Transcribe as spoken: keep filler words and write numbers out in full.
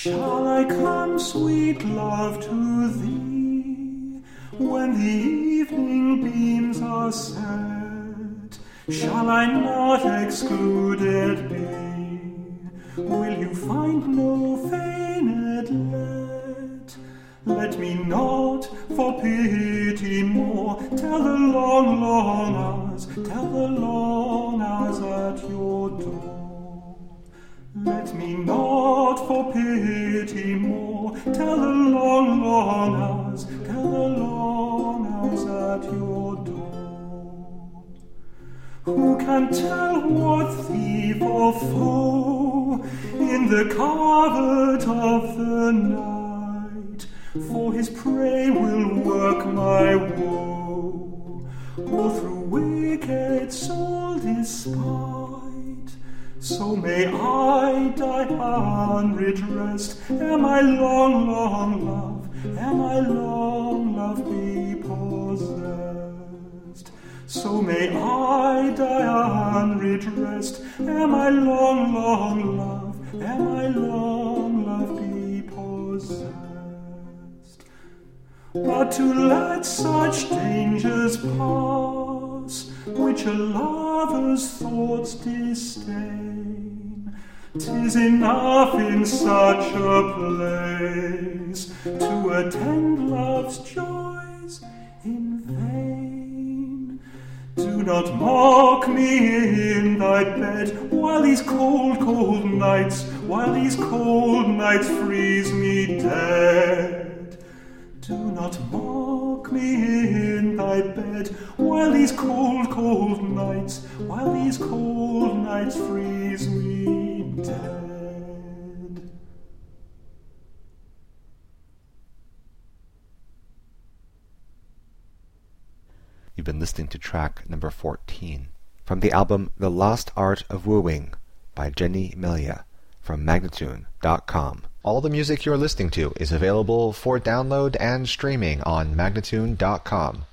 Shall I come, sweet love, to thee, when the evening beams are set? Shall I not excluded be? Will you find no feigned let? Let me not, for pity more, tell the long, long hours, tell the long hours at your door. Let me not, for pity more, tell the long, long hours, tell the long hours at your door. Who can tell what thief or foe in the covert of the night for his prey will work my woe, or through wicked soul despite? So may I die unredressed, ere my long, long love, ere my long love be possessed. So may I die unredressed, ere my long, long love, ere my long love be possessed. But to let such dangers pass, which a lover's thoughts disdain, 'tis enough in such a place to attend love's joys in vain. Do not mock me in thy bed while these cold, cold nights, while these cold nights freeze me dead. Do not mock me in thy bed while these cold, cold nights, while these cold nights freeze me dead. You've been listening to track number fourteen from the album The Lost Art of Wooing by Jenny Melia from Magnatune dot com. All the music you're listening to is available for download and streaming on Magnatune dot com.